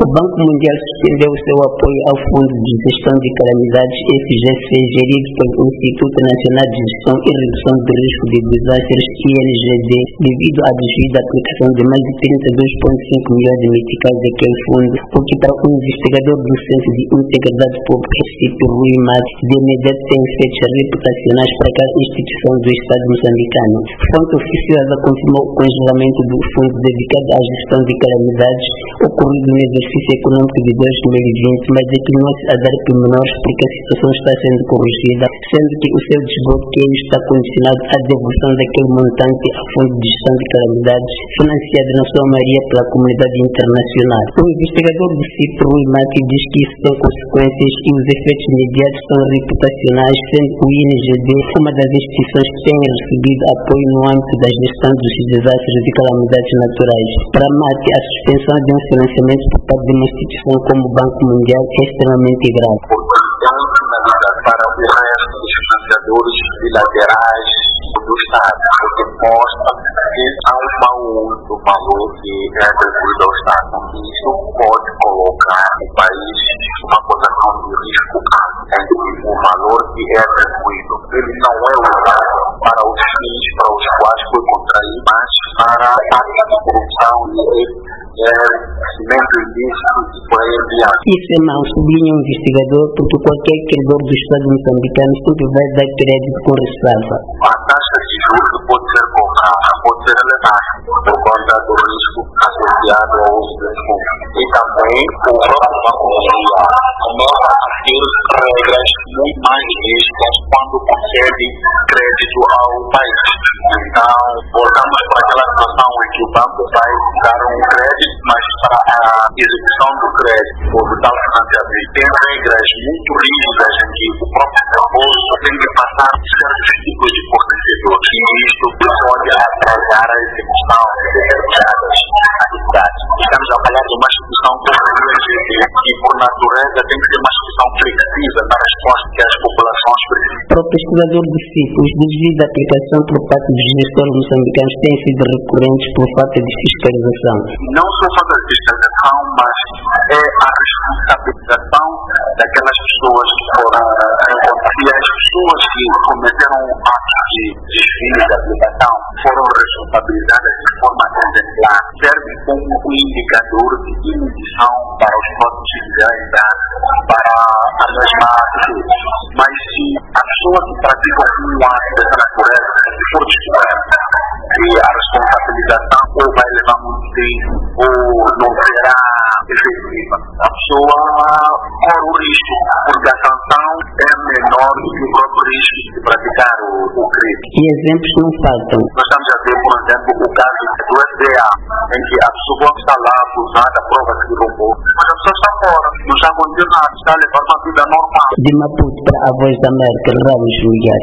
Banco Mundial suspendeu o seu apoio ao Fundo de Gestão de Calamidades FGC, gerido pelo Instituto Nacional de Gestão e Redução do Risco de Desastres INGD, devido à desvio aplicação de mais de 32,5 milhões de meticais daquele fundo, o que para o investigador do Centro de Integridade Pública, Rui Matos, de imediato tem efeitos reputacionais para cada instituição do Estado moçambicano. Fonte oficiosa confirmou o congelamento do fundo dedicado à gestão de calamidades ocorrido no exercício econômico de 2020, mas declinou-se a dar pormenores porque a situação está sendo corrigida, sendo que o seu desbloqueio está condicionado à devolução daquele montante ao Fundo de Gestão de Calamidades, financiado na sua maioria pela comunidade internacional. O investigador do CIP, Rui Matos, diz que isso tem consequências e os efeitos imediatos são reputacionais, sendo o INGD uma das instituições que tem recebido apoio no âmbito da gestão dos desastres e calamidades naturais. Para Matos, a suspensão de um financiamento por parte de uma instituição como o Banco Mundial é extremamente grave. Para o resto dos financiadores bilaterais do Estado, porque mostra que há um mau uso do valor que é atribuído ao Estado. Isso pode colocar o país numa posição de risco alto, o valor que é atribuído. Ele não é usado para os fins para os quais foi contraído, mas para a corrupção e crescimento ilícito que foi enviado. Isso é mau, sublinha um investigador, porque qualquer credor do Estado moçambicano sempre vai dar crédito com ressalva. A taxa de juros pode ser cobrada, pode ser elevada por conta do risco associado ao uso desse fundo. E também o próprio Banco Mundial começa a ter regras muito mais rígidas quando concede crédito ao país. Então, voltamos para aquela situação em que o banco vai dar um crédito, mas para a execução do crédito ou do tal financiamento tem regras muito rígidas em que o próprio recurso tem que passar certos tipos de fornecedores. E isto pode atrasar a execução de determinadas atividades. Estamos a falar de uma instituição como a INGD, que por natureza tem que ter uma instituição flexível na resposta que as populações precisam. Para o pesquisador do CIP, os desvios de aplicação por parte dos gestores moçambicanos têm sido recorrentes por falta de fiscalização. Não só falta de fiscalização, mas é a responsabilização daquelas pessoas que foram encontradas. E as pessoas que cometeram atos de desvio de aplicação foram responsabilizadas de forma exemplar. Serve como um indicador de inibição para os próximos cidadãos para a mesma atitude. Mas se a pessoa que pratica um ato dessa natureza for descoberta, que a responsabilização ou vai levar muito tempo ou não será efetiva, a pessoa corre o risco, porque a sanção é menor do que o próprio risco de praticar o crime. E exemplos não faltam. Nós estamos a ver, por exemplo, o caso do FDA, em que a pessoa está lá acusada, a prova que roubou, mas a pessoa está fora, não está acontecendo nada, está a levar uma vida normal. De Maputo para a Voz da América, Ramos Miguel.